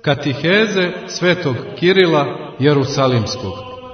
Katiheze svetog Kirila Jerusalimskog.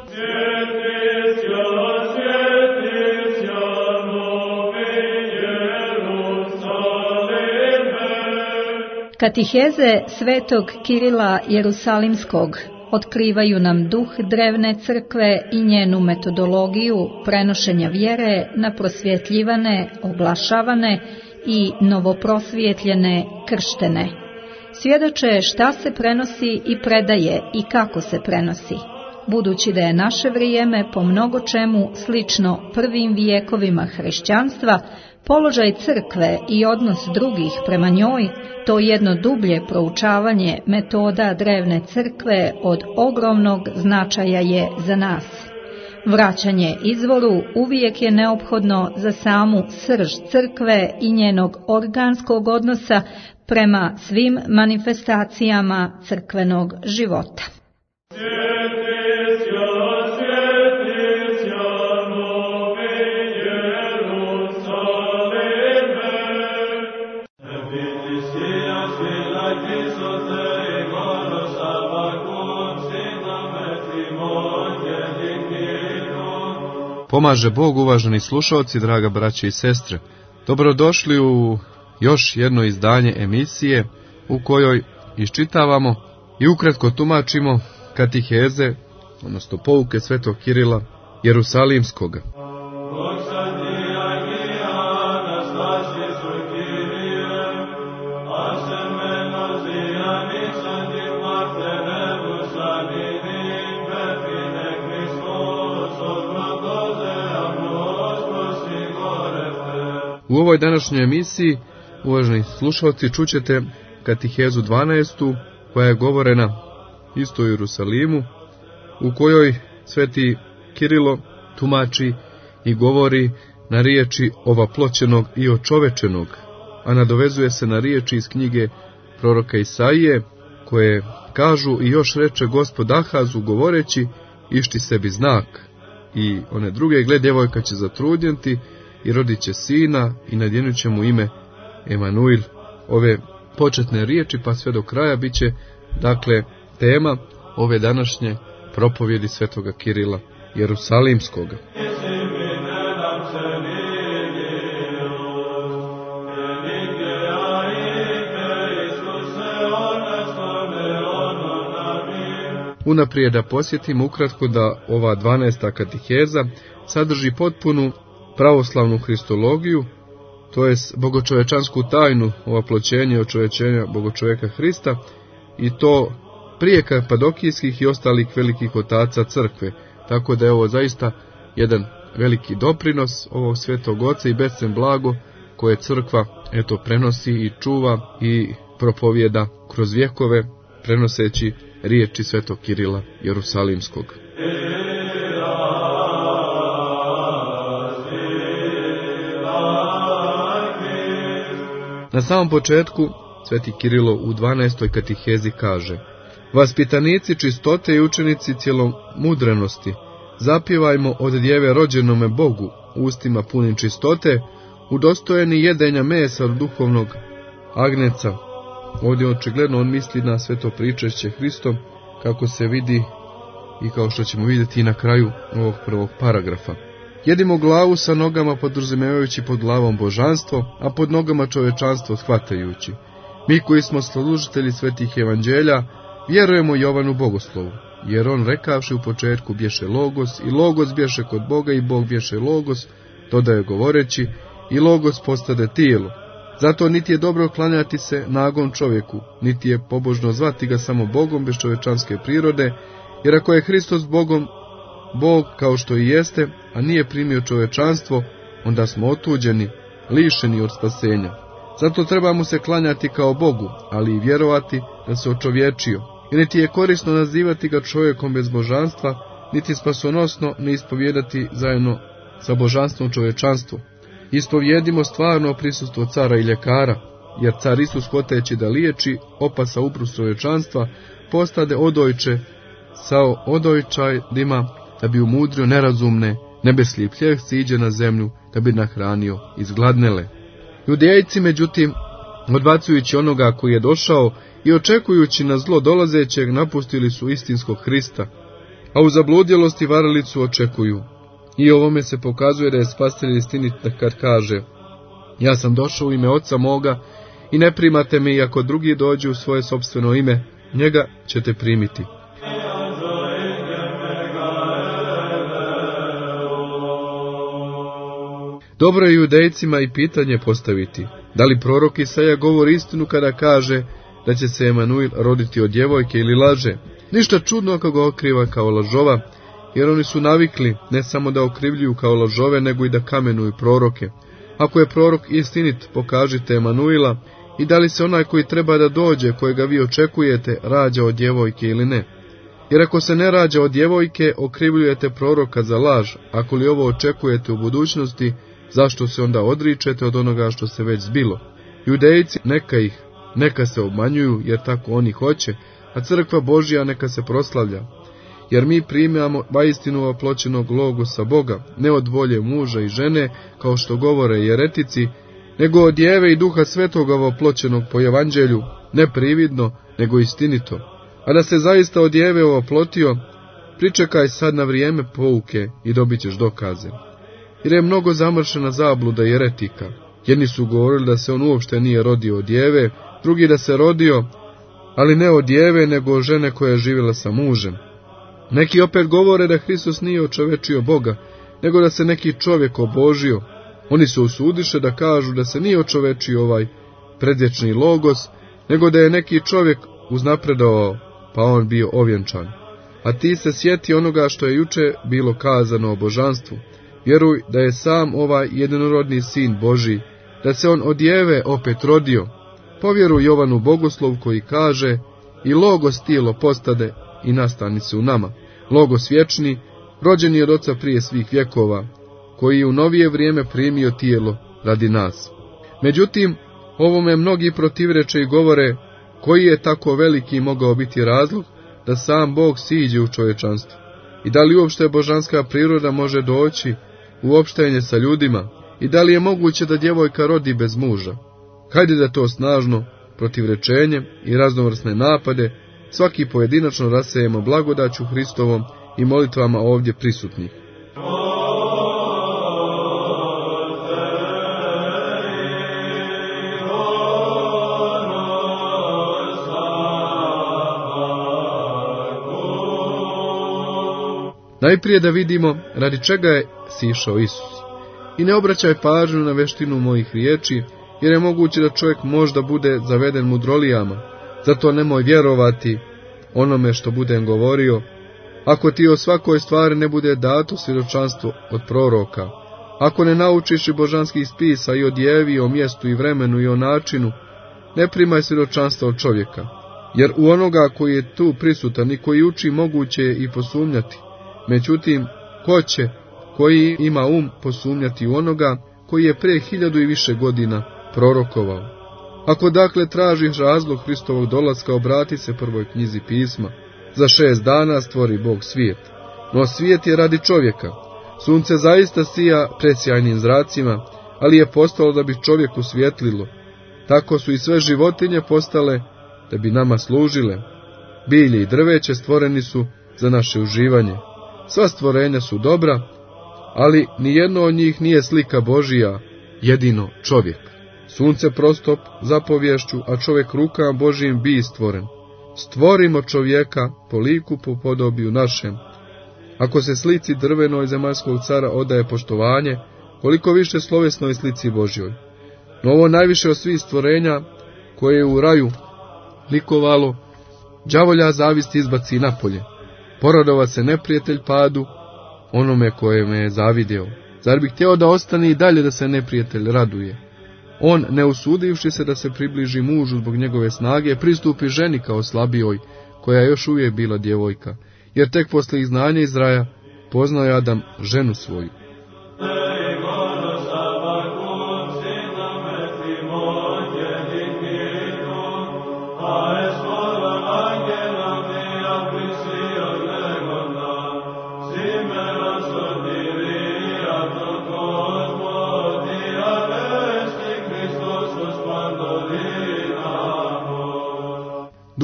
Katiheze svetog Kirila Jerusalimskog otkrivaju nam duh drevne crkve i njenu metodologiju prenošenja vjere na prosvjetljivane, oglašavane i novoprosvjetljene krštene. Svjedoče šta se prenosi i predaje i kako se prenosi. Budući da je naše vrijeme po mnogo čemu slično prvim vijekovima hrišćanstva, položaj crkve i odnos drugih prema njoj, to jedno dublje proučavanje metoda drevne crkve od ogromnog značaja je za nas. Vraćanje izvoru uvijek je neophodno za samu srž crkve i njenog organskog odnosa prema svim manifestacijama crkvenog života. Pomaže Bog, uvaženi slušalci, draga braće i sestre. Dobrodošli u još jedno izdanje emisije u kojoj iščitavamo i ukratko tumačimo katiheze, odnosno pouke svetog Kirila Jerusalimskoga. U ovoj današnjoj emisiji, uvaženi slušalci, čućete katihezu 12. koja je govorena isto u Jerusalimu, u kojoj sveti Kirilo tumači i govori na riječi ovaploćenog i očovečenog, a nadovezuje se na riječi iz knjige proroka Isaije, koje kažu: i još reče Gospod Ahazu govoreći, išti sebi znak. I one druge, gled, djevojka će zatrudnjeti i rodit će sina i nadjenut će mu ime Emanuil. Ove početne riječi pa sve do kraja bit će, dakle, tema ove današnje propovjedi svetoga Kirila Jerusalimskoga. Unaprijed da posjetimo ukratko da ova 12. katiheza sadrži potpunu pravoslavnu hristologiju, to je bogočovečansku tajnu ovaploćenja i očovečenja bogočoveka Hrista, i to prije kapadokijskih i ostalih velikih otaca crkve, tako da je ovo zaista jedan veliki doprinos ovog svetog oca i bescen blago koje crkva prenosi i čuva i propovjeda kroz vjekove, prenoseći riječi svetog Kirila Jerusalimskog. Na samom početku sveti Kirilo u 12. katihezi kaže: vaspitanici čistote i učenici cjelomudrenosti, zapjevajmo od djeve rođenome Bogu, ustima punim čistote, udostojeni jedenja mesa od duhovnog agnjeca. Ovdje očigledno on misli na sveto pričešće Hristom, kako se vidi i kao što ćemo vidjeti na kraju ovog prvog paragrafa. Jedimo glavu sa nogama podrazumijevajući pod glavom božanstvo, a pod nogama čovječanstvo shvatajući. Mi koji smo služitelji svetih evanđelja vjerujemo Jovanu bogoslovu, jer on rekavši u početku bješe logos i logos bješe kod Boga i Bog bješe logos, dodaje govoreći i logos postade tijelo. Zato niti je dobro klanjati se nagom čovjeku, niti je pobožno zvati ga samo Bogom bez čovječanske prirode, jer ako je Hristos Bogom, Bog kao što i jeste, a nije primio čovječanstvo, onda smo otuđeni, lišeni od spasenja. Zato trebamo se klanjati kao Bogu, ali i vjerovati da se očovječio. I niti je korisno nazivati ga čovjekom bez božanstva, niti spasonosno ne ispovjedati zajedno sa božanstvom čovječanstvo. Ispovjedimo stvarno prisustvo cara i ljekara, jer car Isus hoteći da liječi opasa uprus čovječanstva, postade odojče sa odojčajima, da bi umudrio nerazumne, nebesli pljeh siđe na zemlju, da bi nahranio izgladnele. Judejci, međutim, odbacujući onoga koji je došao i očekujući na zlo dolazećeg napustili su istinskog Hrista, a u zabludjelosti varalicu očekuju. I ovome se pokazuje da je spasitelj istinit kad kaže: ja sam došao u ime Oca moga i ne primate me, i ako drugi dođu u svoje sopstveno ime, njega ćete primiti. Dobro je judejcima i pitanje postaviti: da li prorok Isaija govori istinu kada kaže da će se Emanuil roditi od djevojke, ili laže? Ništa čudno ako ga okriva kao lažova, jer oni su navikli ne samo da okrivljuju kao lažove, nego i da kamenuju proroke. Ako je prorok istinit, pokažite Emanuila, i da li se onaj koji treba da dođe, kojega vi očekujete, rađa od djevojke ili ne. Jer ako se ne rađa od djevojke, okrivljujete proroka za laž. Ako li ovo očekujete u budućnosti, zašto se onda odričete od onoga što se već zbilo? Judejci, neka se obmanjuju, jer tako oni hoće, a crkva Božja neka se proslavlja. Jer mi primamo vaistinu oploćenog logosa Boga, ne od volje muža i žene, kao što govore jeretici, nego od Djeve i Duha Svetoga oploćenog po evanđelju, ne prividno, nego istinito. A da se zaista od Djeve oplotio, pričekaj sad na vrijeme pouke i dobit ćeš dokaze. Jer je mnogo zamršena zabluda jeretika. Jedni su govorili da se on uopšte nije rodio od Djeve, drugi da se rodio, ali ne od Djeve, nego od žene koja je živjela sa mužem. Neki opet govore da Hristos nije očovečio Boga, nego da se neki čovjek obožio. Oni se usudiše da kažu da se nije očovečio ovaj predvječni logos, nego da je neki čovjek uznapredovao, pa on bio ovjenčan. A ti se sjeti onoga što je juče bilo kazano o božanstvu. Vjeruj da je sam ovaj jednorodni sin Božji, da se on od Djeve opet rodio. Povjeruj Jovanu Bogoslov koji kaže: i logos tijelo postade i nastani se u nama. Logos vječni, rođeni od Oca prije svih vjekova, koji u novije vrijeme primio tijelo radi nas. Međutim, ovome mnogi protivreče i govore: koji je tako veliki mogao biti razlog da sam Bog siđe u čovječanstvo? I da li uopšte božanska priroda može doći u opštenje sa ljudima? I da li je moguće da djevojka rodi bez muža? Hajde da to snažno protivrečenje i raznovrsne napade svaki pojedinačno rasejemo blagodaću Hristovom i molitvama ovdje prisutnih. Najprije da vidimo radi čega je sišao Isus. I ne obraćaj pažnju na veštinu mojih riječi, jer je moguće da čovjek možda bude zaveden mudrolijama. Zato nemoj vjerovati onome što budem govorio, ako ti o svakoj stvari ne bude dato svjedočanstvo od proroka. Ako ne naučiš i božanskih spisa i o Djevi, i o mjestu i vremenu i o načinu, ne primaj svjedočanstvo od čovjeka. Jer u onoga koji je tu prisutan i koji uči moguće je i posumnjati. Međutim, ko će, koji ima posumnjati u onoga koji je prije 1000 i više godina prorokovao? Ako dakle tražiš razlog Hristovog dolaska, obrati se prvoj knjizi pisma. Za 6 dana stvori Bog svijet. No svijet je radi čovjeka. Sunce zaista sija presjajnim zracima, ali je postalo da bi čovjeku svjetlilo. Tako su i sve životinje postale da bi nama služile. Bilje i drveće stvoreni su za naše uživanje. Sva stvorenja su dobra, ali nijedno od njih nije slika Božija, jedino čovjek. Sunce prostop zapovješću, a čovjek rukama Božijim bi stvoren. Stvorimo čovjeka po liku po podobiju našem. Ako se slici drvenoj zemaljskog cara odaje poštovanje, koliko više slovesnoj slici Božjoj. No ovo najviše od svih stvorenja koje je u raju likovalo, đavolja zavist izbaci napolje. Poradovat se neprijatelj padu onome kojeme je zavideo. Zar bi htjeo da ostane i dalje da se neprijatelj raduje? On, ne usudivši se da se približi mužu zbog njegove snage, pristupi ženi kao slabijoj, koja je još uvijek bila djevojka, jer tek posle izgnanja iz raja poznao je Adam ženu svoju.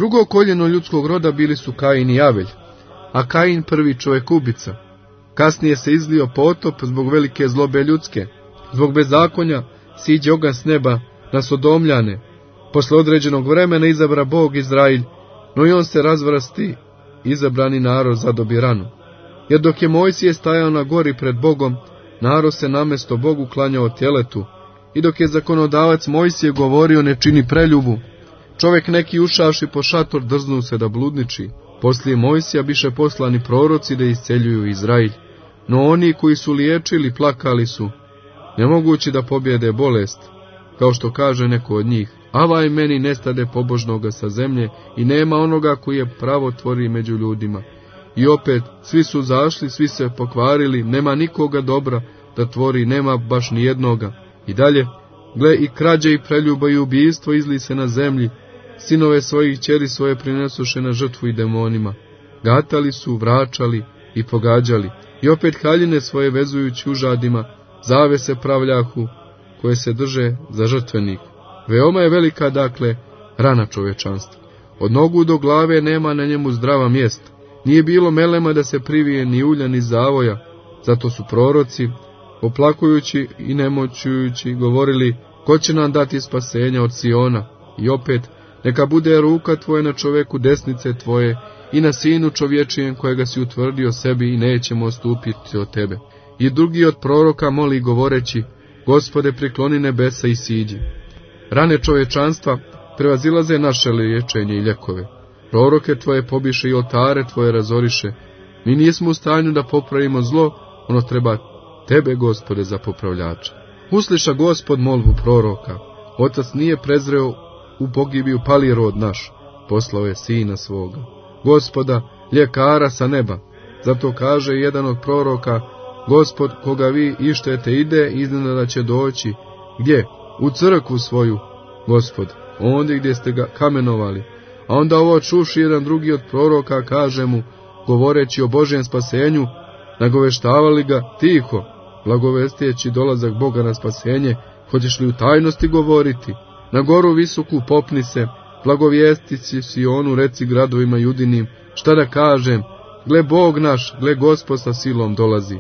Drugo koljeno ljudskog roda bili su Kain i Avelj, a Kain prvi čovjek ubica. Kasnije se izlio potop zbog velike zlobe ljudske, zbog bezakonja siđe oganj s neba na Sodomljane. Posle određenog vremena izabra Bog Izrailj, no i on se razvrsti, izabrani narod zadobi ranu. Jer dok je Mojsije stajao na gori pred Bogom, narod se namesto Bogu klanjao tjeletu, i dok je zakonodavac Mojsije govorio ne čini preljubu, čovjek neki ušavši po šator drznu se da bludniči. Poslije Mojsija biše poslani proroci da isceljuju Izrailj, no oni koji su liječili plakali su, nemogući da pobjede bolest, kao što kaže neko od njih, avaj meni nestade pobožnoga sa zemlje i nema onoga koji je pravo tvori među ljudima. I opet, svi su zašli, svi se pokvarili, nema nikoga dobra da tvori, nema baš ni jednoga. I dalje, gle i krađe i preljuba i ubijstvo izli se na zemlji, sinove svojih ćeri svoje prinesuše na žrtvu i demonima. Gatali su, vračali i pogađali, i opet haljine svoje vezujući užadima, zavese pravljahu, koje se drže za žrtvenik. Veoma je velika, dakle, rana čovječanstva. Od nogu do glave nema na njemu zdrava mjesta. Nije bilo melema da se privije ni ulja ni zavoja, zato su proroci, oplakujući i nemoćujući, govorili, ko će nam dati spasenja od Siona? I opet, neka bude ruka tvoje na čoveku desnice tvoje i na sinu čovječijem kojega si utvrdio sebi i nećemo odstupiti od tebe. I drugi od proroka moli govoreći, Gospode prikloni nebesa i siđi. Rane čovječanstva prevazilaze naše liječenje i ljekove. Proroke tvoje pobiše i oltare tvoje razoriše. Mi nismo u stanju da popravimo zlo, ono treba tebe, Gospode, za popravljača. Usliša Gospod molbu proroka. Otac nije prezreo u pogibiju pali rod naš, poslao je sina svoga. Gospoda, ljekara sa neba. Zato kaže jedan od proroka, Gospod koga vi ištete ide, iznenada će doći. Gdje? U crkvu svoju, Gospod, ondje gdje ste ga kamenovali. A onda ovo čuši jedan drugi od proroka, kaže mu, govoreći o Božjem spasenju, nagoveštavali ga tiho, blagovestijeći dolazak Boga na spasenje, hoćeš li u tajnosti govoriti? Na goru visoku popni se, blagovijestici Sionu, reci gradovima judinim, šta da kažem, gle Bog naš, gle Gospod sa silom dolazi.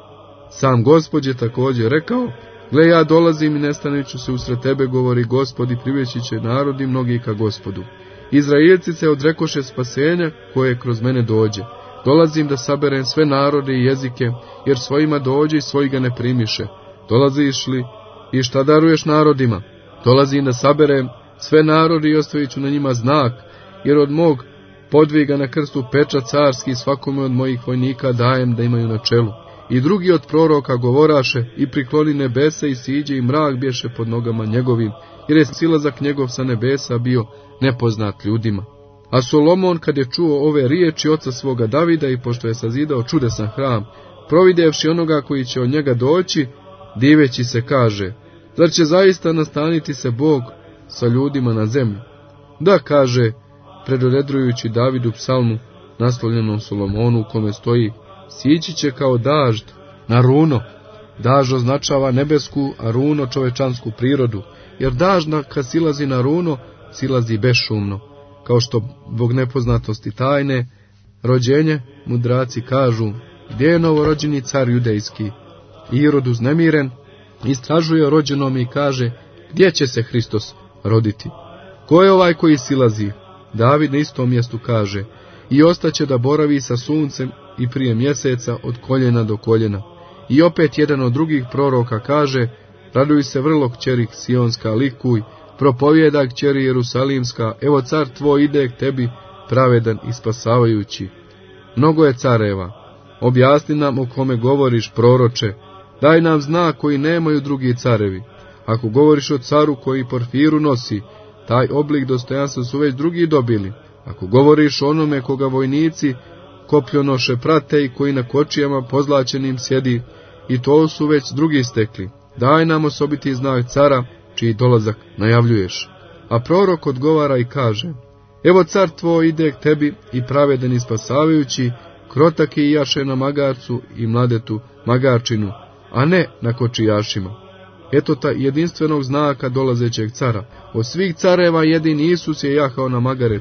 Sam Gospod je također rekao, gle ja dolazim i nestaneću se usred tebe, govori Gospod, i privjeći će narodi mnogi ka Gospodu. Izraelci se odrekoše spasenja koje kroz mene dođe. Dolazim da saberem sve narode i jezike, jer svojima dođe i svoji ga ne primiše. Dolaziš li i šta daruješ narodima? Dolazim da saberem sve narode i ostavit ću na njima znak, jer od mog podviga na krstu pečat carski svakome od mojih vojnika dajem da imaju na čelu. I drugi od proroka govoraše, i prikloni nebese i siđe i mrak bješe pod nogama njegovim, jer je silazak njegov sa nebesa bio nepoznat ljudima. A Solomon, kad je čuo ove riječi oca svoga Davida i pošto je sazidao čudesan hram, providevši onoga koji će od njega doći, diveći se kaže, zar će zaista nastaniti se Bog sa ljudima na zemlji? Da, kaže, predoredrujući Davidu psalmu naslovljenom Solomonu, u kome stoji, sići će kao dažd na runo. Dažd označava nebesku, a runo čovečansku prirodu, jer dažd kad silazi na runo, silazi bešumno, kao što zbog nepoznatosti tajne rođenje mudraci kažu, gdje je novorođeni car judejski? Irod uznemiren istražuje o rođenom i kaže, gdje će se Hristos roditi? Ko je ovaj koji silazi? David na istom mjestu kaže, i ostaće da boravi sa suncem i prije mjeseca od koljena do koljena. I opet jedan od drugih proroka kaže, raduj se vrlo kćeri Sionska, likuj, propovjeda kćeri Jerusalimska, evo car tvoj ide k tebi, pravedan i spasavajući. Mnogo je careva, objasni nam o kome govoriš, proroče, daj nam znak koji nemaju drugi carevi. Ako govoriš o caru koji porfiru nosi, taj oblik dostojanstva su već drugi dobili. Ako govoriš o onome koga vojnici kopljonoše prate i koji na kočijama pozlačenim sjedi, i to su već drugi stekli. Daj nam osobiti znak cara, čiji dolazak najavljuješ. A prorok odgovara i kaže, evo car tvoj ide k tebi i pravedan i spasavajući, krotak i jaše na magarcu i mladetu magarčinu, a ne na kočijašima. Eto ta jedinstvenog znaka dolazećeg cara. Od svih careva jedini Isus je jahao na magaretu,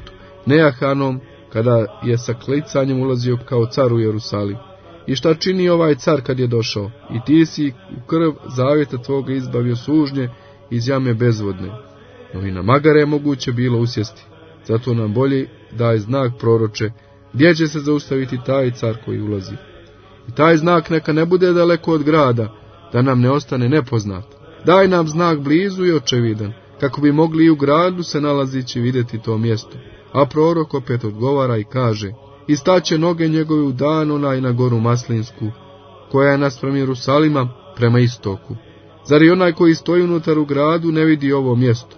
Neahanom, kada je sa klicanjem ulazio kao car u Jerusalim. I šta čini ovaj car kad je došao? I ti si u krv zavjeta tvoga izbavio sužnje iz jame bezvodne. No i na magare je moguće bilo usjesti. Zato nam bolje daj znak, proroče, gdje će se zaustaviti taj car koji ulazi. I taj znak neka ne bude daleko od grada, da nam ne ostane nepoznat. Daj nam znak blizu i očevidan, kako bi mogli i u gradu se nalazići vidjeti to mjesto. A prorok opet odgovara i kaže: i staće noge njegove u dan onaj na goru Maslinsku, koja je naspram Jerusalima prema istoku. Zar i onaj koji stoji unutar u gradu ne vidi ovo mjesto?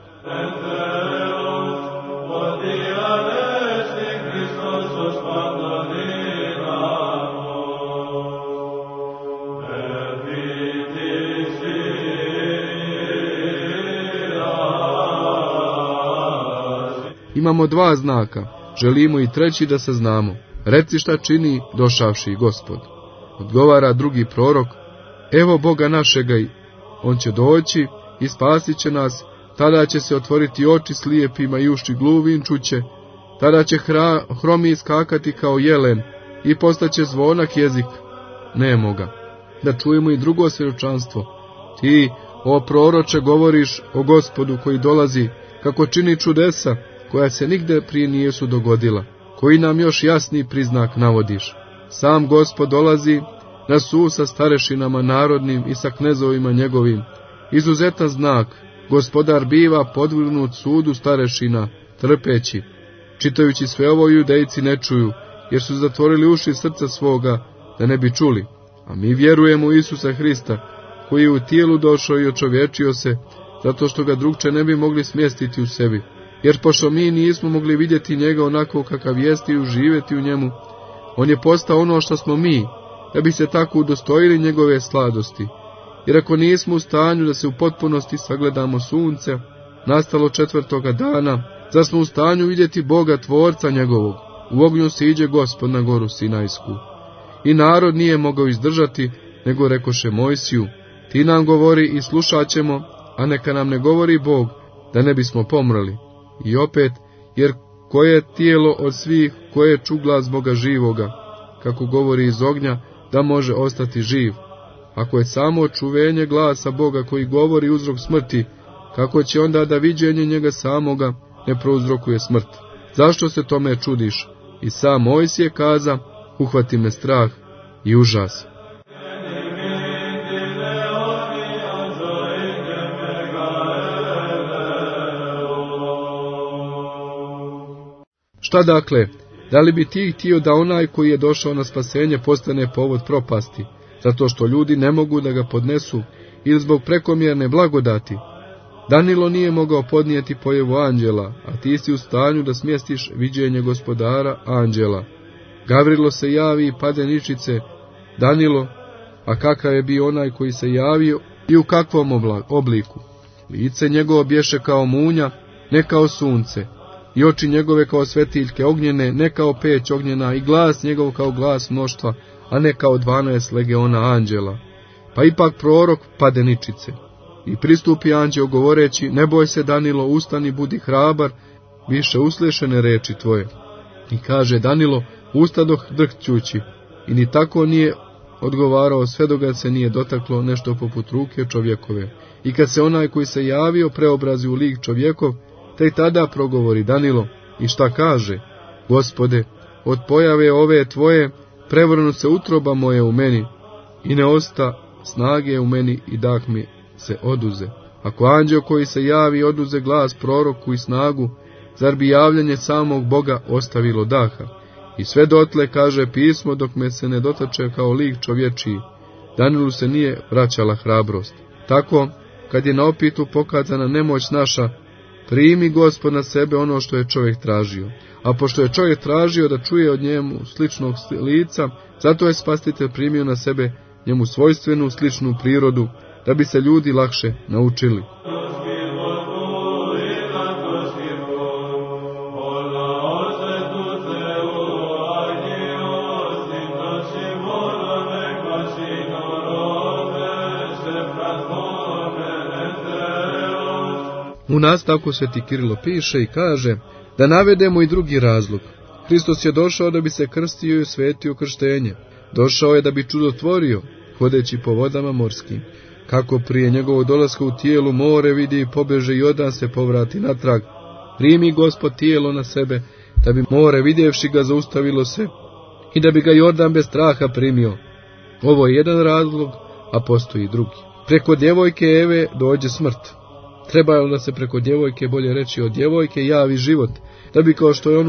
Imamo dva znaka, želimo i treći da se znamo. Reci šta čini došavši Gospod. Odgovara drugi prorok: evo Boga našega, on će doći i spasit će nas, tada će se otvoriti oči slijepima i uši gluvim čuće, tada će hromi iskakati kao jelen i postaće zvonak jezik nemoga. Da čujemo i drugo svjedočanstvo. Ti, o proroče, govoriš o Gospodu koji dolazi, kako čini čudesa koja se nigde prije nijesu dogodila, koji nam još jasniji priznak navodiš. Sam Gospod dolazi na sud sa starešinama narodnim i sa knezovima njegovim. Izuzetan znak, gospodar biva podvrgnut sudu starešina, trpeći. Čitajući sve ovo judejci ne čuju, jer su zatvorili uši srca svoga, da ne bi čuli. A mi vjerujemo u Isusa Hrista, koji je u tijelu došao i očovječio se, zato što ga drugče ne bi mogli smjestiti u sebi. Jer pošto mi nismo mogli vidjeti njega onako kakav jeste i uživjeti u njemu, on je postao ono što smo mi, da bi se tako udostojili njegove sladosti. Jer ako nismo u stanju da se u potpunosti sagledamo sunce, nastalo 4. dana, zar smo u stanju vidjeti Boga tvorca njegovog? U ognju siđe Gospod na goru Sinajsku. I narod nije mogao izdržati, nego rekoše Mojsiju: ti nam govori i slušat ćemo, a neka nam ne govori Bog, da ne bismo pomrli. I opet, jer koje tijelo od svih, koje ču glas Boga živoga, kako govori iz ognja, da može ostati živ? Ako je samo čuvenje glasa Boga koji govori uzrok smrti, kako će onda da viđenje njega samoga ne prouzrokuje smrt? Zašto se tome čudiš? I sam Mojsije kaza: uhvati me strah i užas. Šta dakle? Da li bi ti htio da onaj koji je došao na spasenje postane povod propasti, zato što ljudi ne mogu da ga podnesu, ili zbog prekomjerne blagodati? Danilo nije mogao podnijeti pojavu anđela, a ti si u stanju da smjestiš viđenje gospodara anđela. Gavrilo se javi i pade ničice. Danilo, a kakav je bio onaj koji se javio i u kakvom obliku? Lice njegovo bješe kao munja, ne kao sunce, i oči njegove kao svetiljke ognjene, ne kao peć ognjena, i glas njegov kao glas mnoštva, a ne kao 12 legiona anđela. Pa ipak prorok pade ničice. I pristupi anđeo govoreći: ne boj se, Danilo, ustani, budi hrabar, više uslešene reči tvoje. I kaže Danilo: ustadoh drhćući, i ni tako nije odgovarao sve dok ga se nije dotaklo nešto poput ruke čovjekove. I kad se onaj koji se javio preobrazi u lik čovjekov, te i tada progovori Danilo. I šta kaže? Gospode, od pojave ove tvoje prevrnu se utroba moje u meni, i ne osta snage u meni, i dah mi se oduze. Ako anđeo koji se javi oduze glas proroku i snagu, zar bi javljanje samog Boga ostavilo daha? I sve dotle, kaže pismo, dok me se ne dotače kao lik čovječiji, Danilu se nije vraćala hrabrost. Tako, kad je na opitu pokazana nemoć naša, primi Gospod na sebe ono što je čovjek tražio. A pošto je čovjek tražio da čuje od njemu sličnog lica, zato je Spasitelj primio na sebe njemu svojstvenu sličnu prirodu, da bi se ljudi lakše naučili. U nastavku Sveti Kirilo piše i kaže: Da navedemo i drugi razlog. Hristos je došao da bi se krstio i osvetio krštenje. Došao je da bi čudotvorio, hodeći po vodama morskim. Kako prije njegovog dolaska u tijelu more vidi i pobeže Jordan se povrati natrag. Primi Gospod tijelo na sebe, da bi more vidjevši ga zaustavilo se i da bi ga Jordan bez straha primio. Ovo je jedan razlog, a postoji drugi. Preko djevojke Eve dođe smrt. Trebalo da se preko djevojke, bolje reći od djevojke, javi život, da bi kao što je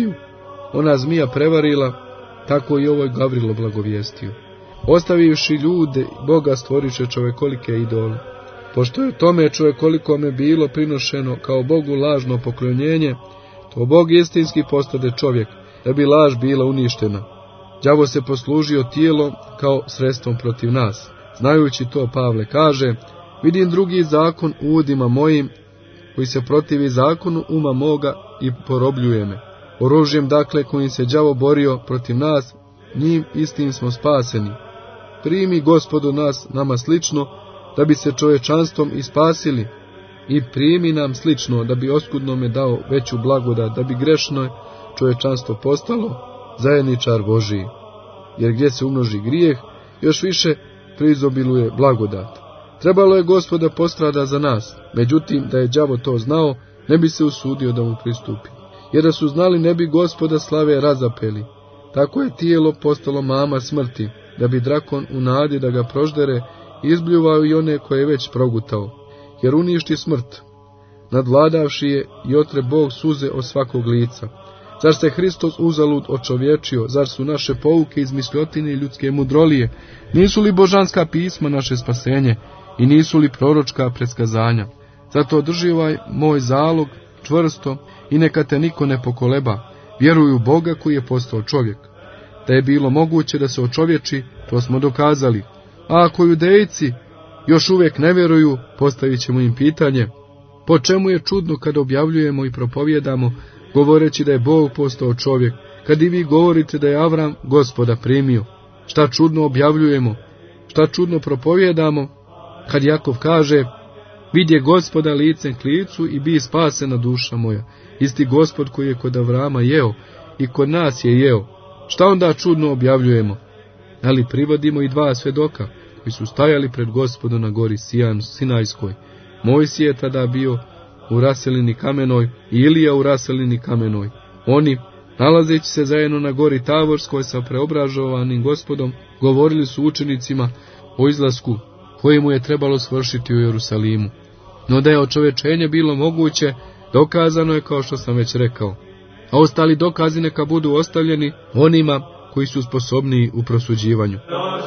ona zmija prevarila, tako i ovoj Gavrilo blagovijestio. Ostavivši ljude, Boga stvoriše čovekolike idole. Pošto je tome čovjekolikome bilo prinošeno kao Bogu lažno poklonjenje, to Bog istinski postade čovjek, da bi laž bila uništena. Đavo se poslužio tijelom kao sredstvom protiv nas. Znajući to, Pavle kaže: vidim drugi zakon u udima mojim, koji se protivi zakonu uma moga i porobljuje me. Oružjem dakle kojim se đavo borio protiv nas, njim istim smo spaseni. Primi Gospodu nama slično, da bi se čovječanstvom i spasili, i primi nam slično, da bi oskudnome dao veću blagodat, da bi grešno čovječanstvo postalo zajedničar Božiji. Jer gdje se umnoži grijeh, još više prizobiluje blagodat. Trebalo je Gospod da postrada za nas, međutim da je đavo to znao, ne bi se usudio da mu pristupi. Jer da su znali, ne bi Gospoda slave razapeli. Tako je tijelo postalo mama smrti, da bi drakon u nadi da ga proždere izbljuvao i one koje je već progutao. Jer uništi smrt, nadvladavši je i otre Bog suze od svakog lica. Zar se Hristos uzalud očovječio, zar su naše pouke izmišljotine i ljudske mudrolije, nisu li božanska pisma naše spasenje i nisu li proročka predskazanja? Zato drži ovaj moj zalog čvrsto i neka te niko ne pokoleba, vjeruj u Boga koji je postao čovjek. Da je bilo moguće da se očovječi, to smo dokazali. A ako judejci još uvijek ne vjeruju, postavit ćemo im pitanje: po čemu je čudno kad objavljujemo i propovjedamo, govoreći da je Bog postao čovjek, kad i vi govorite da je Avram Gospoda primio? Šta čudno objavljujemo, šta čudno propovjedamo, kad Jakov kaže: vidje Gospoda licem k licu i bi spasena duša moja. Isti Gospod koji je kod Avrama jeo i kod nas je jeo. Šta onda čudno objavljujemo? Ali privodimo i dva svjedoka koji su stajali pred Gospodom na gori Sinajskoj. Mojsije je tada bio u raselini kamenoj i Ilija u raselini kamenoj. Oni, nalazeći se zajedno na gori Tavorskoj sa preobražovanim Gospodom, govorili su učenicima o izlasku kojemu je trebalo svršiti u Jerusalimu. No da je očovečenje bilo moguće, dokazano je kao što sam već rekao. A ostali dokazi neka budu ostavljeni onima koji su sposobniji u prosuđivanju.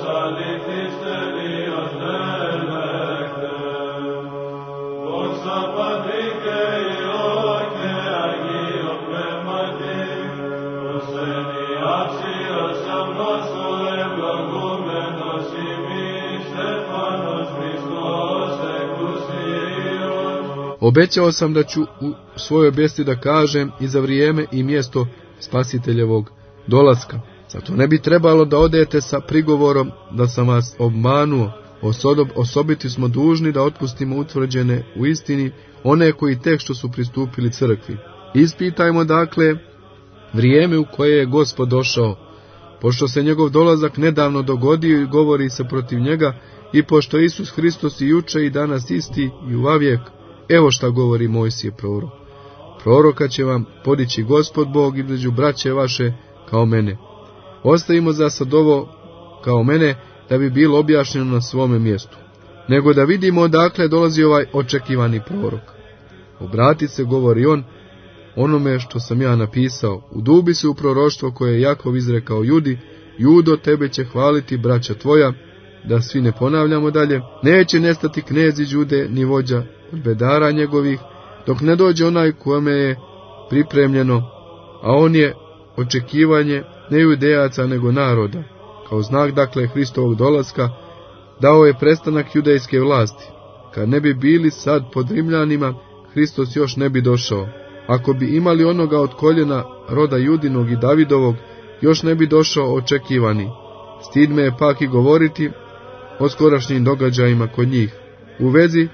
Obećao sam da ću u svojoj besedi da kažem i za vrijeme i mjesto Spasiteljevog dolaska. Zato ne bi trebalo da odete sa prigovorom da sam vas obmanuo. Osobiti smo dužni da otpustimo utvrđene u istini one koji tek što su pristupili crkvi. Ispitajmo dakle vrijeme u koje je Gospod došao, pošto se njegov dolazak nedavno dogodio i govori se protiv njega, i pošto Isus Hristos i juče i danas isti i uvavijek. Evo šta govori Mojsije prorok: proroka će vam podići Gospod Bog između braće vaše kao mene. Ostavimo za sad ovo kao mene, da bi bilo objašnjeno na svome mjestu, nego da vidimo odakle dolazi ovaj očekivani prorok. Obrati se, govori on, onome što sam ja napisao, udubi se u proroštvo koje je Jakov izrekao Judi: Judo, tebe će hvaliti braća tvoja. Da svi ne ponavljamo dalje, neće nestati knez iz Jude ni vođa od bedara njegovih, dok ne dođe onaj kome je pripremljeno, a on je očekivanje ne judejaca nego naroda. Kao znak dakle Hristovog dolaska dao je prestanak judejske vlasti. Kad ne bi bili sad pod Rimljanima, Hristos još ne bi došao. Ako bi imali onoga od koljena roda Judinog i Davidovog, još ne bi došao očekivani. Stid me je pak i govoriti o skorašnjim događajima kod njih. U vezi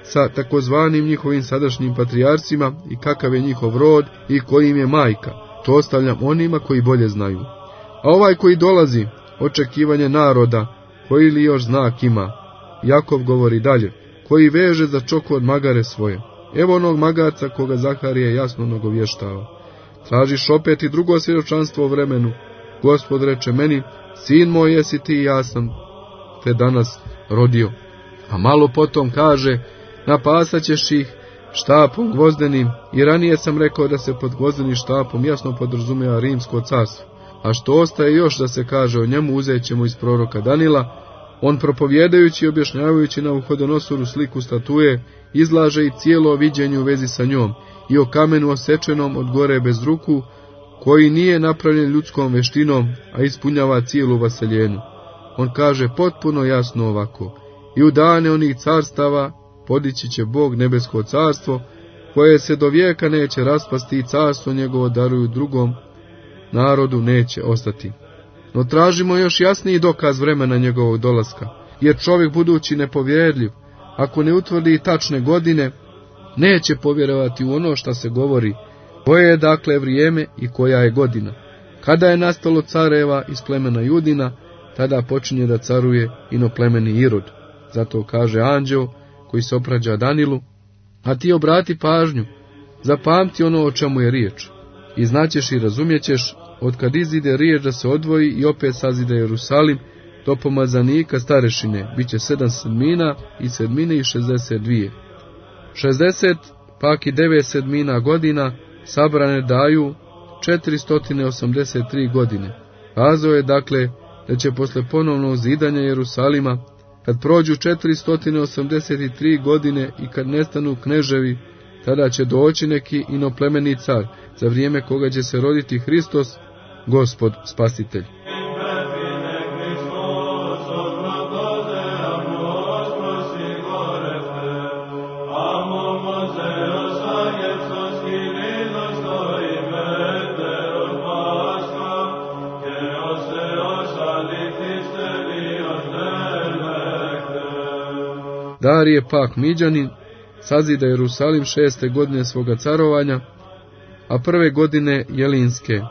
sa takozvanim njihovim sadašnjim patrijarcima i kakav je njihov rod i kojim je majka. To ostavljam onima koji bolje znaju. A ovaj koji dolazi, očekivanje naroda, koji li još znak ima? Jakov govori dalje, koji veže za čoko od magare svoje. Evo onog magarca koga Zaharije jasno nagovještava. Tražiš opet i drugo svjedočanstvo o vremenu. Gospod reče meni, sin moj jesi ti i ja sam te danas rodio. A malo potom kaže, napasat ćeš ih štapom gvozdenim, i ranije sam rekao da se pod gvozdenim štapom jasno podrazumijeva rimsko carstvo. A što ostaje još da se kaže o njemu, uzet ćemo iz proroka Danila. On propovjedajući i objašnjavajući Navuhodonosoru sliku statue, izlaže i cijelo viđenje u vezi sa njom i o kamenu osečenom od gore bez ruku, koji nije napravljen ljudskom veštinom, a ispunjava cijelu vaseljenu. On kaže potpuno jasno ovako, i u dane onih carstava podići će Bog nebesko carstvo, koje se do vijeka neće raspasti i carstvo njegovo daruju drugom narodu neće ostati. No tražimo još jasniji dokaz vremena njegovog dolaska, jer čovjek budući nepovjerljiv, ako ne utvrdi tačne godine, neće povjerovati u ono što se govori, koje je dakle vrijeme i koja je godina. Kada je nastalo careva iz plemena Judina, tada počinje da caruje inoplemeni Irod. Zato kaže anđeo koji se oprađa Danilu, a ti obrati pažnju, zapamti ono o čemu je riječ, i znaćeš i razumjećeš, od kad izide riječ da se odvoji i opet sazide Jerusalim, do pomazanika starešine, bit će 7 sedmina i sedmine i 62. 60 pak i 9 sedmina godina sabrane daju 483 godine. Kazao je dakle da će posle ponovnog zidanja Jerusalima, kad prođu 483 godine i kad nestanu kneževi, tada će doći neki inoplemeni car, za vrijeme koga će se roditi Hristos, Gospod Spasitelj. Darije pak Miđanin sazida Jerusalim 6. godine svoga carovanja, a 1. godine Jelinske,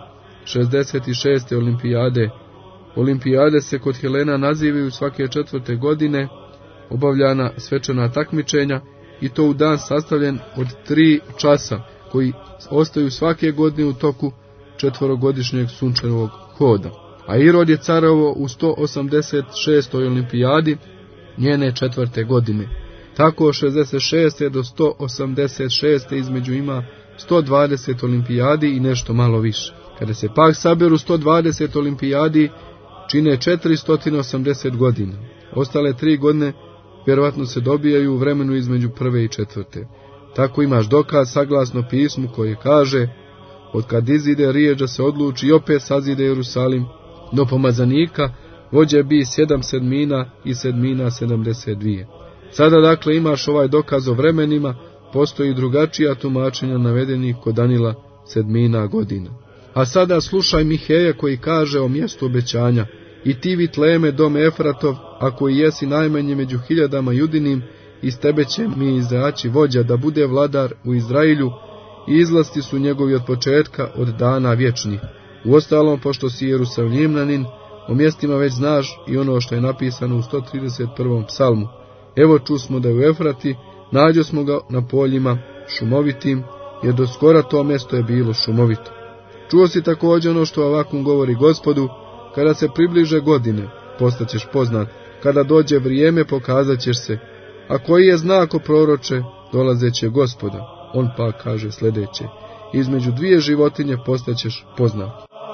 66. olimpijade. Olimpijade se kod Helena nazivaju svake 4. godine, obavljana svečana takmičenja, i to u dan sastavljen od 3 časa, koji ostaju svake godine u toku 4-godišnjeg sunčevog hoda. A Irod je carovo u 186. olimpijadi njene 4. godine. Tako od 66. do 186. između ima 120 olimpijadi i nešto malo više. Kada se pak saberu 120 olimpijadi, čine 480 godina. Ostale 3 godine vjerovatno se dobijaju u vremenu između 1. i 4. Tako imaš dokaz saglasno pismu koje kaže, od kad izide riječ da se odluči i opet sazide Jerusalim, do pomazanika vođe bi 7 sedmina i sedmina 72. Sada dakle imaš ovaj dokaz o vremenima, postoji drugačija tumačenja navedenih kod Danila sedmina godina. A sada slušaj Miheja koji kaže o mjestu obećanja, i ti Vitleme dome Efratov, ako i jesi najmanje među 1000 judinim, iz tebe će mi izaći vođa da bude vladar u Izrailju, i izlasti su njegovi od početka, od dana vječnih. Uostalom, pošto si Jerusalimljanin, o mjestima već znaš i ono što je napisano u 131. psalmu. Evo čusmo da je u Efrati, nađo smo ga na poljima šumovitim, jer do skora to mjesto je bilo šumovito. Čuo si također ono što ovako govori Gospodu, kada se približe godine, postaćeš poznat, kada dođe vrijeme pokazat ćeš se, a koji je znak o proroče, dolazeće Gospoda. On pa kaže sljedeće, između 2 životinje postaćeš poznat.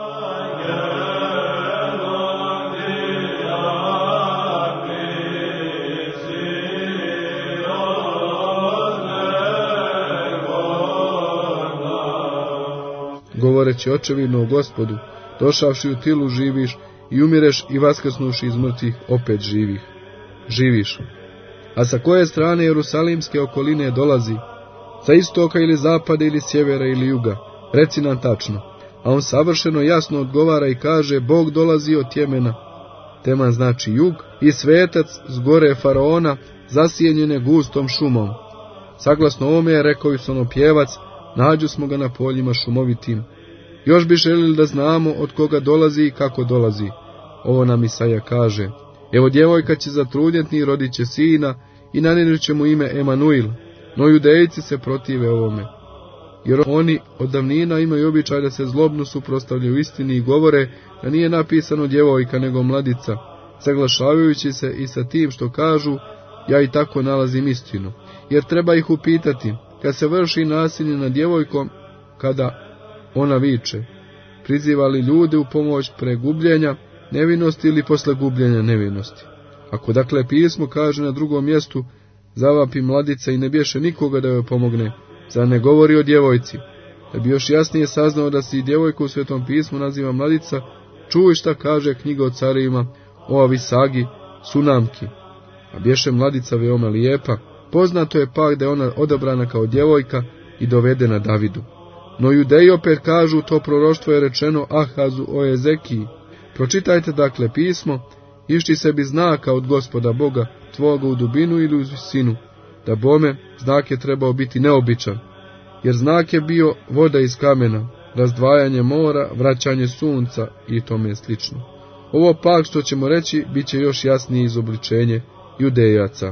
Govoreći očevidno o Gospodu, došavši u tilu živiš i umireš i vaskrsnuši iz mrtvih opet živiš. A sa koje strane Jerusalimske okoline dolazi? Sa istoka ili zapada ili sjevera ili juga? Reci nam tačno. A on savršeno jasno odgovara i kaže, Bog dolazi od Tjemena. Teman znači jug, i svetac s gore faraona, zasijenjene gustom šumom. Saglasno ovome je rekao i pjevac, nađu smo ga na poljima šumovitim. Još bi želili da znamo od koga dolazi i kako dolazi. Ovo nam Isaija kaže. Evo djevojka će zatrudnjeti i rodit će sina i nanijeti će mu ime Emanuil. No Judejci se protive ovome. Jer oni od davnina imaju običaj da se zlobno suprotstavljaju istini i govore da nije napisano djevojka nego mladica, saglašavajući se i sa tim što kažu, ja i tako nalazim istinu. Jer treba ih upitati, kad se vrši nasilje nad djevojkom, kada ona viče, priziva li ljude u pomoć pre gubljenja nevinosti ili posle gubljenja nevinosti. Ako dakle pismo kaže na drugom mjestu, zavapi mladica i ne bješe nikoga da joj pomogne, zar ne govori o djevojci? Da bi još jasnije saznao da se i djevojka u Svetom pismu naziva mladica, čuj šta kaže knjiga o carevima o Avisagi, Sunamki. A bješe mladica veoma lijepa, poznato je pak da je ona odabrana kao djevojka i dovedena Davidu. No Judeji opet kažu, to proroštvo je rečeno Ahazu o Ezekiji. Pročitajte dakle pismo, išči sebi znaka od Gospoda Boga, tvoga u dubinu ili u visinu, da bome znak je trebao biti neobičan, jer znak je bio voda iz kamena, razdvajanje mora, vraćanje sunca i tome slično. Ovo pak što ćemo reći, bit će još jasnije izobličenje Judejaca.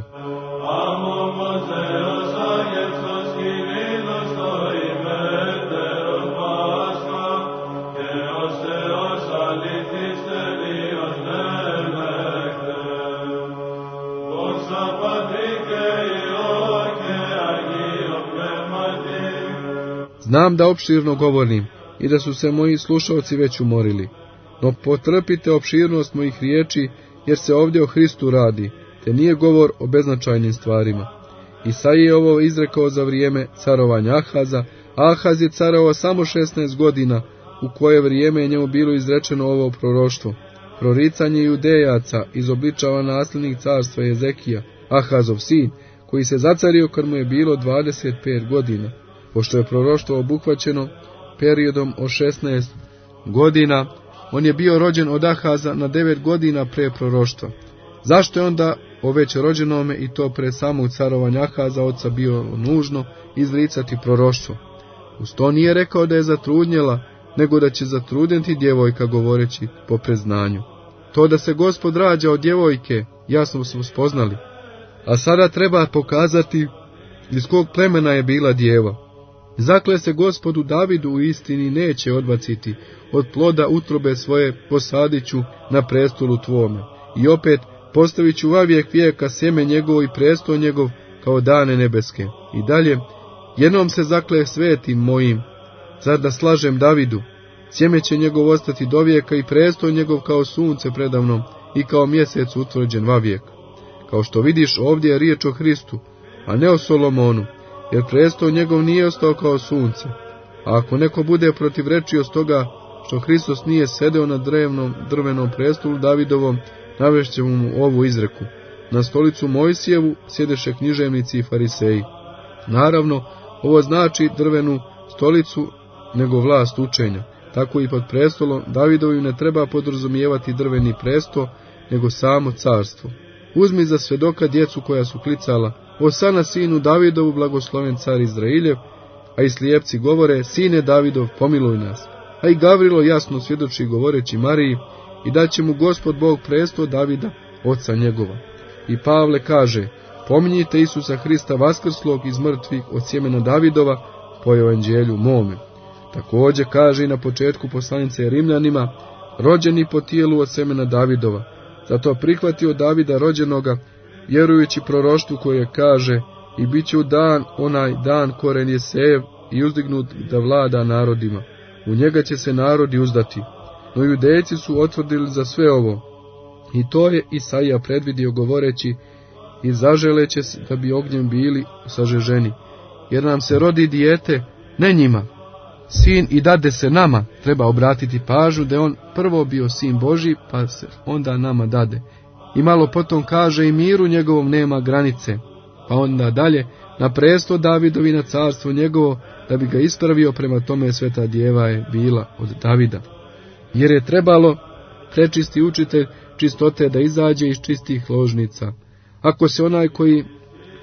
Znam da opširno govorim i da su se moji slušalci već umorili, no potrpite opširnost mojih riječi, jer se ovdje o Hristu radi, te nije govor o beznačajnim stvarima. Isaija je ovo izrekao za vrijeme carovanja Ahaza, a Ahaz je carovao samo 16 godina, u koje vrijeme je njemu bilo izrečeno ovo proroštvo. Proricanje Judejaca izobličava nasljednik carstva Ezekija, Ahazov sin, koji se zacario kad mu je bilo 25 godina. Pošto je proroštvo obuhvaćeno periodom od 16 godina, on je bio rođen od Ahaza na 9 godina pre proroštva. Zašto je onda o već rođenome i to pre samog carovanja Ahaza oca bio nužno izricati proroštvo? Uz to nije rekao da je zatrudnjela, nego da će zatrudnjeti djevojka, govoreći po preznanju. To da se Gospod rađa od djevojke, jasno smo spoznali. A sada treba pokazati iz kog plemena je bila djeva. Zakle se Gospodu Davidu u istini neće odbaciti, od ploda utrobe svoje posadit ću na prestolu tvome. I opet postavit ću vavijek vijeka sjeme njegovo i prestol njegov kao dane nebeske. I dalje, jednom se zakle svetim mojim, zar da slažem Davidu, sjeme će njegov ostati do vijeka i prestol njegov kao sunce predavnom i kao mjesec utvrđen vavijek. Kao što vidiš, ovdje je riječ o Hristu, a ne o Solomonu, jer prestol njegov nije ostao kao sunce. A ako neko bude protivrečio s toga što Hristos nije sedeo na drvenom prestolu Davidovom, navešćemo mu ovu izreku. Na stolicu Mojsijevu sjedeše književnici i fariseji. Naravno, ovo znači drvenu stolicu, nego vlast učenja. Tako i pod prestolom Davidovim ne treba podrazumijevati drveni presto, nego samo carstvo. Uzmi za svedoka djecu koja su klicala, Osana sinu Davidovu, blagosloven car Izrailjev, a i slijepci govore, sine Davidov, pomiluj nas. A i Gavrilo jasno svjedoči govoreći Mariji, i da će mu Gospod Bog presto Davida, oca njegova. I Pavle kaže, pominjite Isusa Hrista vaskrslog iz mrtvih od sjemena Davidova po evanđelju mome. Također kaže i na početku poslanice Rimljanima, rođeni po tijelu od sjemena Davidova, zato prihvatio Davida rođenoga, vjerujući proroštvu koje kaže, i bit će u dan, onaj dan koren je sev i uzdignut da vlada narodima. U njega će se narodi uzdati. No Judejci su otvrdili za sve ovo. I to je Isaija predvidio govoreći, i zaželeće se da bi ognjem bili sažeženi. Jer nam se rodi dijete, ne njima. Sin i dade se nama, treba obratiti pažnju da je on prvo bio sin Božji, pa se onda nama dade. I malo potom kaže, i miru njegovom nema granice. Pa onda dalje, na presto Davidovi na carstvo njegovo, da bi ga ispravio, prema tome sveta djeva je bila od Davida. Jer je trebalo prečisti učitelj čistote da izađe iz čistih ložnica. Ako se onaj koji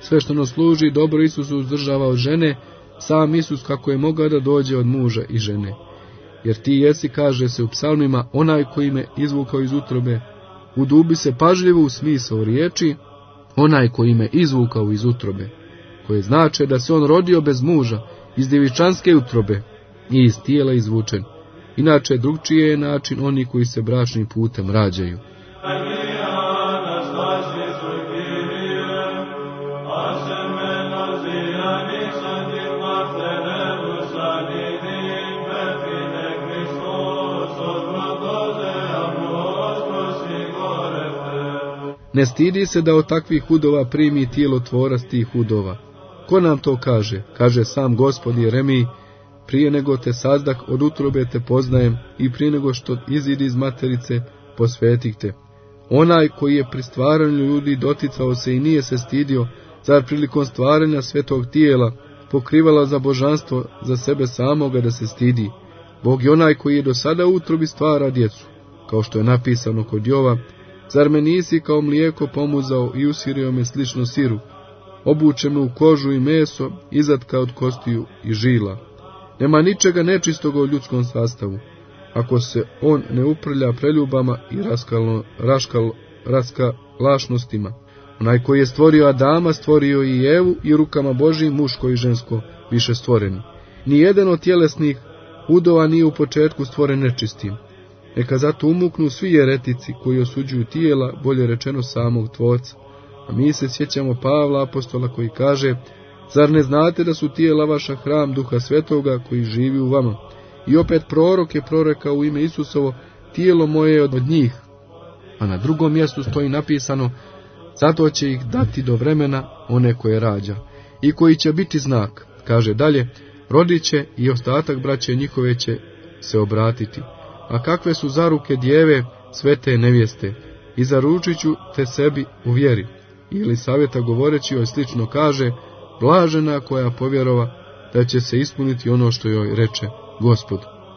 Sve što nas služi dobro Isusu uzdržava od žene, sam Isus kako je mogao da dođe od muža i žene. Jer ti jesi, kaže se u psalmima, onaj koji me izvukao iz utrobe. Udubi se pažljivo u smisao riječi, onaj koji me izvukao iz utrobe, koje znače da se on rodio bez muža, iz djevičanske utrobe i iz tijela izvučen. Inače, drugčije je način oni koji se bračnim putem rađaju. Ne stidi se da od takvih hudova primi tijelo tvorac tih hudova. Ko nam to kaže? Kaže sam Gospod Jeremiji, prije nego te sazdah od utrobe te poznajem i prije nego što izidi iz materice posvetih te. Onaj koji je pri stvaranju ljudi doticao se i nije se stidio, zar prilikom stvaranja svetog tijela pokrivala za božanstvo za sebe samoga da se stidi. Bog je onaj koji je do sada u utrobi stvara djecu, kao što je napisano kod Jova, zar me nisi kao mlijeko pomuzao i usirio me slično siru, obuče me u kožu i meso, izatka od kostiju i žila. Nema ničega nečistoga u ljudskom sastavu, ako se on ne uprlja preljubama i raskalašnostima. Onaj koji je stvorio Adama, stvorio i Evu i rukama Božijim muško i žensko više stvoreni. Nijedan od tjelesnih udova nije u početku stvoren nečistim. Neka zato umuknu svi jeretici koji osuđuju tijela, bolje rečeno samog Tvorca. A mi se sjećamo Pavla apostola koji kaže, zar ne znate da su tijela vaša hram Duha Svetoga koji živi u vama? I opet prorok je prorekao u ime Isusovo, tijelo moje je od njih. A na drugom mjestu stoji napisano, zato će ih dati do vremena one koje rađa. I koji će biti znak, kaže dalje, rodit će i ostatak braće njihove će se obratiti. A kakve su zaruke djeve, svete nevjeste, i zaručit ću te sebi u vjeri. Ili savjeta govoreći joj slično kaže, blažena koja povjerova da će se ispuniti ono što joj reče Gospod.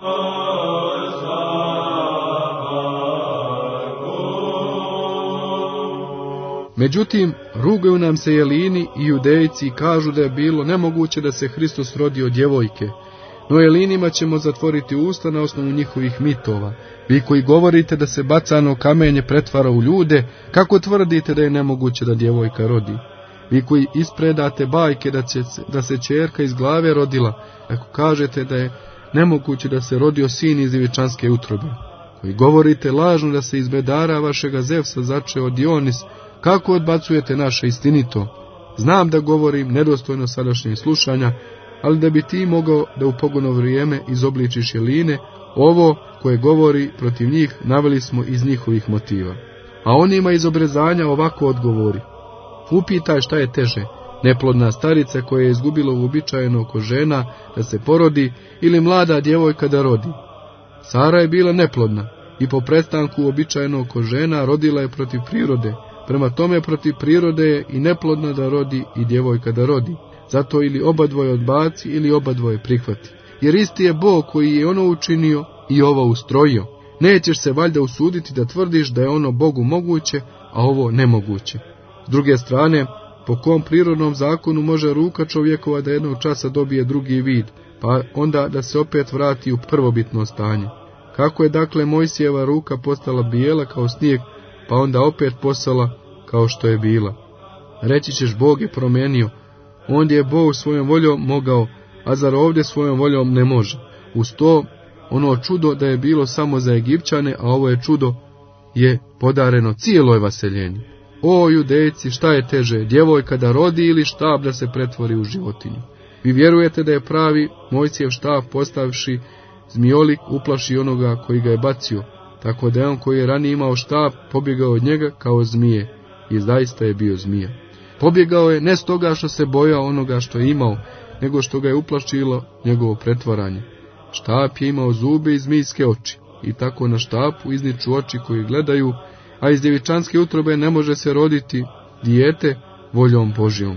Međutim, rugaju nam se Jelini i Judejci i kažu da je bilo nemoguće da se Hristos rodi od djevojke. No Jelinima ćemo zatvoriti usta na osnovu njihovih mitova. Vi koji govorite da se bacano kamenje pretvara u ljude, kako tvrdite da je nemoguće da djevojka rodi? Vi koji ispredate bajke da se ćerka iz glave rodila, ako kažete da je nemoguće da se rodio sin iz djevičanske utrobe. Koji govorite lažno da se iz bedara vašega Zevsa začeo Dionis, kako odbacujete naše istinito? Znam da govorim nedostojno sadašnjeg slušanja, ali da bi ti mogao da u pogono vrijeme izobličiš Jeline, ovo koje govori protiv njih naveli smo iz njihovih motiva. A onima iz obrezanja ovako odgovori. Upitaj šta je teže, neplodna starica koja je izgubila uobičajeno oko žena da se porodi ili mlada djevojka da rodi. Sara je bila neplodna i po prestanku uobičajeno oko žena rodila je protiv prirode, prema tome protiv prirode je i neplodna da rodi i djevojka da rodi. Zato ili oba dvoje odbaci ili oba dvoje prihvati. Jer isti je Bog koji je ono učinio i ovo ustrojio. Nećeš se valjda usuditi da tvrdiš da je ono Bogu moguće, a ovo nemoguće. S druge strane, po kom prirodnom zakonu može ruka čovjekova da jednog časa dobije drugi vid, pa onda da se opet vrati u prvobitno stanje? Kako je dakle Mojsijeva ruka postala bijela kao snijeg, pa onda opet postala kao što je bila? Reći ćeš, Bog je promijenio. Ondje je Bog svojom voljom mogao, a zar ovdje svojom voljom ne može? Uz to, ono čudo da je bilo samo za Egipćane, a ovo je čudo je podareno cijeloj vaseljenju. O Judejci, šta je teže, djevojka da rodi ili štab da se pretvori u životinju? Vi vjerujete da je pravi Mojsijev štab postavši zmijolik uplaši onoga koji ga je bacio, tako da je on koji je ranije imao štab pobjegao od njega kao zmije, i zaista je bio zmija. Pobjegao je ne stoga što se bojao onoga što je imao, nego što ga je uplašilo njegovo pretvaranje. Štap je imao zube i zmijske oči, i tako na štapu izniču oči koji gledaju, a iz djevičanske utrobe ne može se roditi dijete voljom Božjom.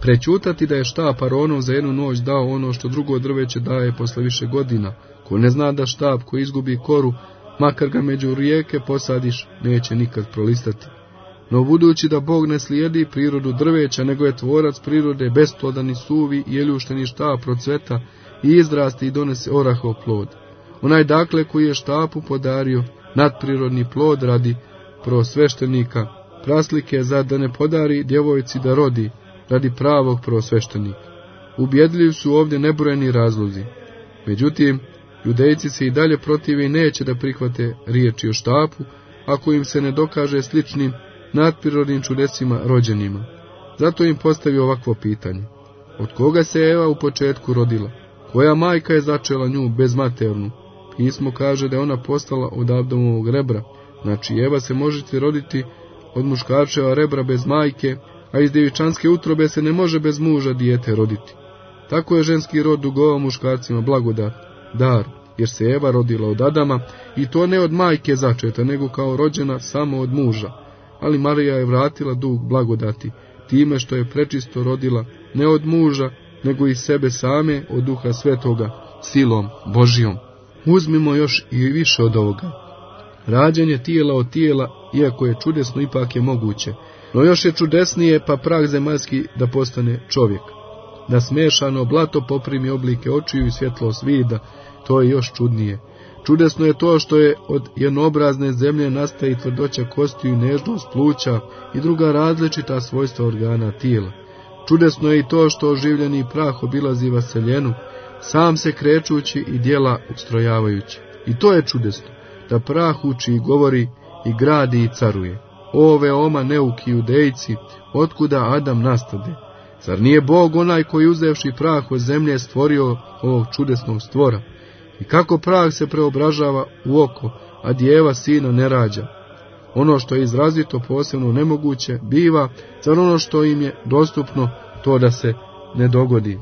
prećutati da je štap Aronov za jednu noć dao ono što drugo drveće daje posle više godina. Ko ne zna da štap koji izgubi koru, makar ga među rijeke posadiš, neće nikad prolistati. No budući da Bog ne slijedi prirodu drveća, nego je tvorac prirode, besplodan i suvi i jeljušteni štap procveta i izrasti i donese orahov plod. Onaj dakle koji je štapu podario nadprirodni plod radi prosveštenika, praslike za da ne podari djevojci da rodi radi pravog prosveštenika. Ubjedljivi su ovdje nebrojeni razlozi. Međutim, Judejci se i dalje protive i neće da prihvate riječi o štapu, ako im se ne dokaže sličnim nadprirodnim čudesima rođenima. Zato im postavi ovakvo pitanje. Od koga se Eva u početku rodila? Koja majka je začela nju bezmaternu? Pismo kaže da je ona postala od Adamovog rebra. Znači, Eva se možete roditi od muškarčeva rebra bez majke, a iz djevičanske utrobe se ne može bez muža dijete roditi. Tako je ženski rod dugovao muškarcima blagodat, dar, jer se Eva rodila od Adama, i to ne od majke začeta, nego kao rođena samo od muža. Ali Marija je vratila dug blagodati, time što je prečisto rodila ne od muža, nego i sebe same od Duha Svetoga, silom Božijom. Uzmimo još i više od ovoga. Rađanje tijela od tijela, iako je čudesno, ipak je moguće. No još je čudesnije pa prah zemaljski da postane čovjek. Da smešano blato poprimi oblike očiju i svjetlost vida, to je još čudnije. Čudesno je to što je od jednoobrazne zemlje nastaje i tvrdoća kostiju, nežnost pluća i druga različita svojstva organa tijela. Čudesno je i to što oživljeni prah obilazi vaseljenu, sam se krećući i djela ustrojavajući. I to je čudesno, da prah uči i govori i gradi i caruje. O veoma neuki Judejci, otkuda Adam nastade? Zar nije Bog onaj koji uzevši prah od zemlje stvorio ovog čudesnog stvora? I kako prah se preobražava u oko, a djeva sina ne rađa? Ono što je izrazito posebno nemoguće biva, zar ono što im je dostupno to da se ne dogodi?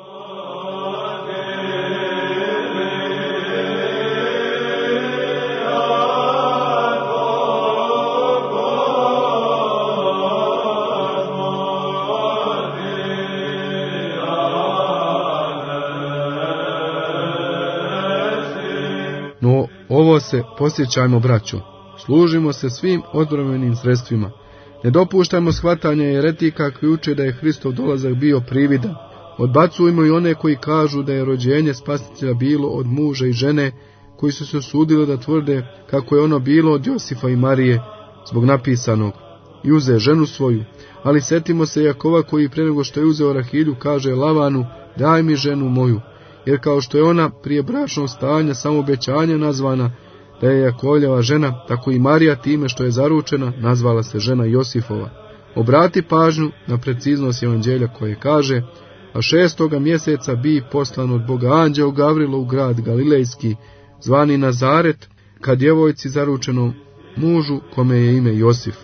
No, ovo se posjećajmo, braćo. Služimo se svim odbrambenim sredstvima. Ne dopuštajmo shvatanje jeretika koji uče da je Hristov dolazak bio prividan. Odbacujmo i one koji kažu da je rođenje Spasitelja bilo od muža i žene, koji su se osudili da tvrde kako je ono bilo od Josifa i Marije, zbog napisanog: i uze ženu svoju. Ali setimo se Jakova koji pre nego što je uzeo Rahilju kaže Lavanu: daj mi ženu moju. Jer kao što je ona prije bračnog stanja samo obećanja nazvana da je Jakovljeva žena, tako i Marija time što je zaručena nazvala se žena Josifova. Obrati pažnju na preciznost evanđelja koje kaže: a 6. mjeseca bi poslan od Boga anđeo Gavrilo u grad Galilejski, zvani Nazaret, ka djevojci zaručenom mužu kome je ime Josif.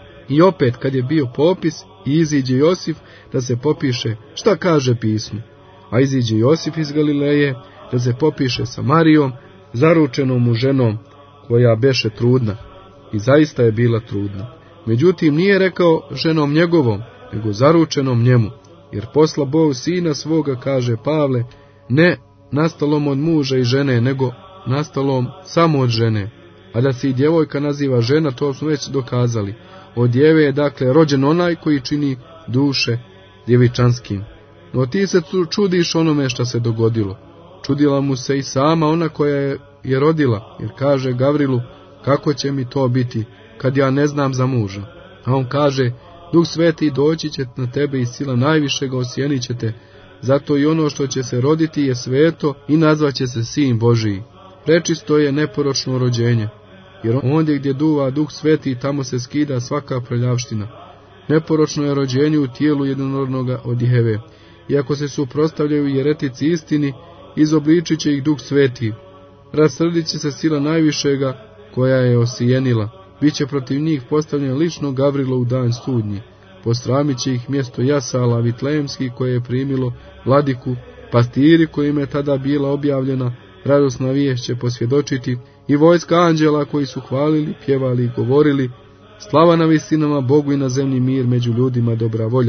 I opet kad je bio popis i iziđe Josif da se popiše, šta kaže pismo? A iziđe Josif iz Galileje da se popiše sa Marijom, zaručenom mu ženom, koja beše trudna. I zaista je bila trudna. Međutim, nije rekao ženom njegovom, nego zaručenom njemu. Jer posla Bog sina svoga, kaže Pavle, ne nastalom od muža i žene, nego nastalom samo od žene. A da se i djevojka naziva žena, to smo već dokazali. Od djeve je dakle rođen onaj koji čini duše djevičanskim. No ti se čudiš onome što se dogodilo. Čudila mu se i sama ona koja je rodila, jer kaže Gavrilu: kako će mi to biti, kad ja ne znam za muža? A on kaže: Duh Sveti doći će na tebe i sila najvišega osjenit će te, zato i ono što će se roditi je sveto i nazvaće se Sin Božiji. Prečisto je neporočno rođenje, jer ondje gdje duva Duh Sveti, tamo se skida svaka prljavština. Neporočno je rođenje u tijelu jednorodnoga od Jeve. Iako se suprotstavljaju jeretici istini, izobličit će ih Duh Sveti. Rasrdit će se sila najvišega koja je osijenila. Biće protiv njih postavljen lično Gavrilo u dan sudnji. Posramit će ih mjesto jasala vitlejemski koje je primilo vladiku, pastiri kojima je tada bila objavljena radosna vijest će posvjedočiti, i vojska anđela koji su hvalili, pjevali i govorili: slava na visinama Bogu i na zemlji mir, među ljudima dobra volja.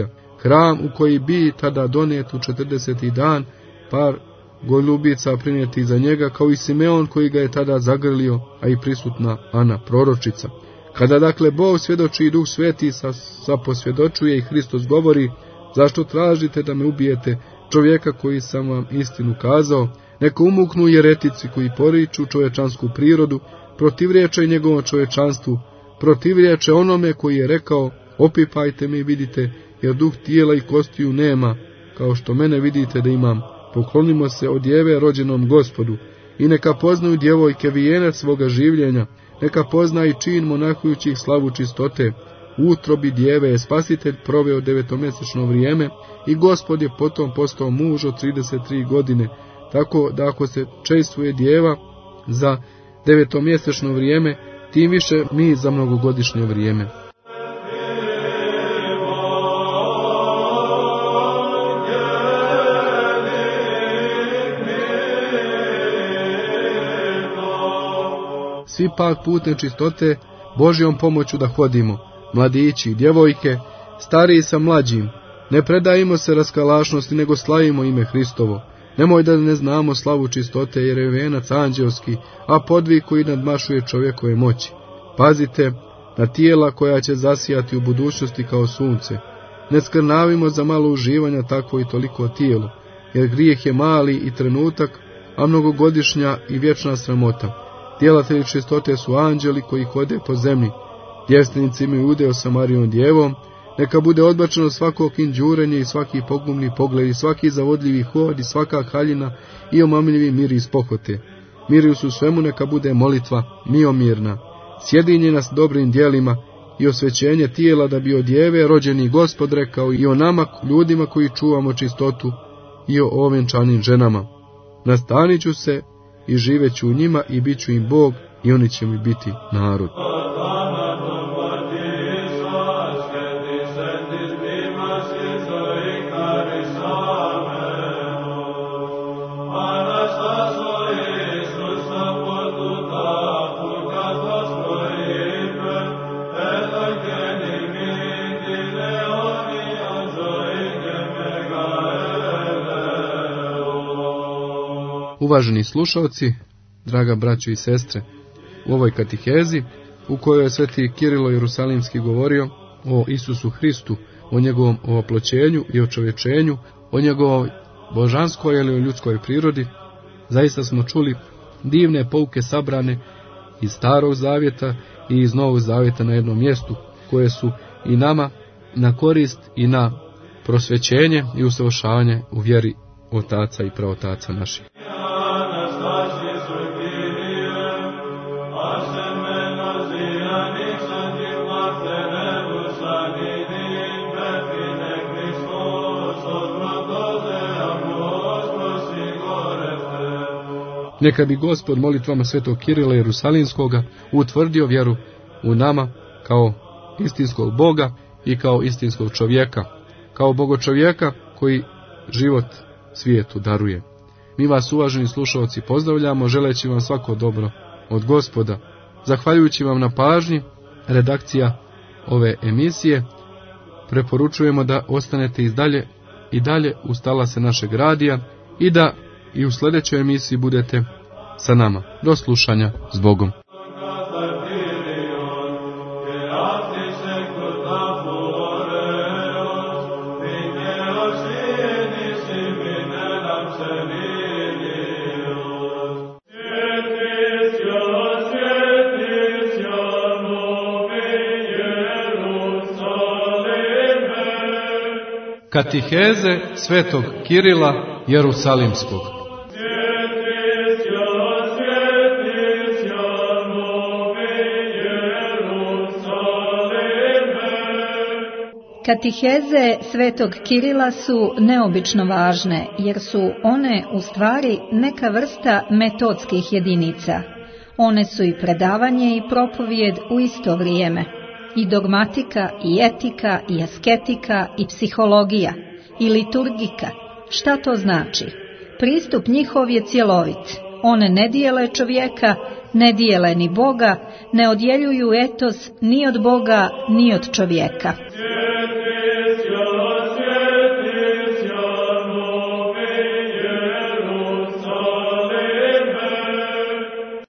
hram u koji bi tada donet u 40. dan par goljubica prinijeti za njega, kao i Simeon koji ga je tada zagrlio, a i prisutna Ana proročica. Kada dakle Bog svjedoči i Duh Sveti saposvjedočuje i Hristos govori, zašto tražite da me ubijete, čovjeka koji sam vam istinu kazao, neka umuknu jeretici koji poriču čovječansku prirodu, protivriječe njegovom čovječanstvu, protivriječe onome koji je rekao, opipajte me i vidite, jer duh tijela i kostiju nema, kao što mene vidite da imam. Poklonimo se od djeve rođenom Gospodu, i neka poznaju djevojke vijenac svoga življenja, neka pozna i čin monahujućih slavu čistote. U utrobi djeve je Spasitelj proveo 9-mjesečno vrijeme i Gospod je potom postao muž od 33 godine, tako da ako se čejstvuje djeva za 9-mjesečno vrijeme, tim više mi za mnogogodišnje vrijeme. Svi pak putem čistote Božjom pomoću da hodimo, mladići i djevojke, stariji sa mlađim, ne predajimo se raskalašnosti, nego slavimo ime Hristovo. Nemoj da ne znamo slavu čistote, jer je venac anđelski, a podvig koji nadmašuje čovjekove moći. Pazite na tijela koja će zasijati u budućnosti kao sunce. Ne skrnavimo za malo uživanja takvo i toliko tijelo, jer grijeh je mali i trenutak, a mnogogodišnja i vječna sramota. Djelatelji čistote su anđeli koji hode po zemlji. Djevstvenici imaju udeo sa Marijom djevom. Neka bude odbačeno svako kinđurenje i svaki pogubni pogled i svaki zavodljivi hod i svaka haljina i omamljivi miris pohote. Miris u svemu neka bude molitva miomirna, sjedinjena s dobrim djelima i osvećenje tijela, da bi o djeve rođeni Gospod rekao i o nama ljudima koji čuvamo čistotu i o ovenčanim ženama. Nastanit ću se i živeću u njima i bit ću im Bog i oni će mi biti narod. Uvaženi slušalci, draga braćo i sestre, u ovoj katihezi, u kojoj je sveti Kirilo Jerusalimski govorio o Isusu Hristu, o njegovom oploćenju i očovječenju, o njegovoj božanskoj ili ljudskoj prirodi, zaista smo čuli divne pouke sabrane iz Starog zavjeta i iz Novog zavjeta na jednom mjestu, koje su i nama na korist i na prosvećenje i usavršavanje u vjeri otaca i praotaca naših. Neka bi Gospod molitvama svetog Kirila Jerusalimskoga utvrdio vjeru u nama kao istinskog Boga i kao istinskog čovjeka, kao bogočovjeka koji život svijetu daruje. Mi vas, uvaženi slušalci, pozdravljamo, želeći vam svako dobro od Gospoda. Zahvaljujući vam na pažnji, redakcija ove emisije, preporučujemo da ostanete i dalje uz talase našeg radija i da i u sljedećoj emisiji budete sa nama. Do slušanja, s Bogom. Katiheze svetog Kirila Jerusalimskog. Katiheze svetog Kirila su neobično važne, jer su one u stvari neka vrsta metodskih jedinica. One su i predavanje i propovijed u isto vrijeme, i dogmatika, i etika, i asketika, i psihologija, i liturgika. Šta to znači? Pristup njihov je cjelovit. One ne dijele čovjeka, ne dijele ni Boga, ne odjeljuju etos ni od Boga, ni od čovjeka.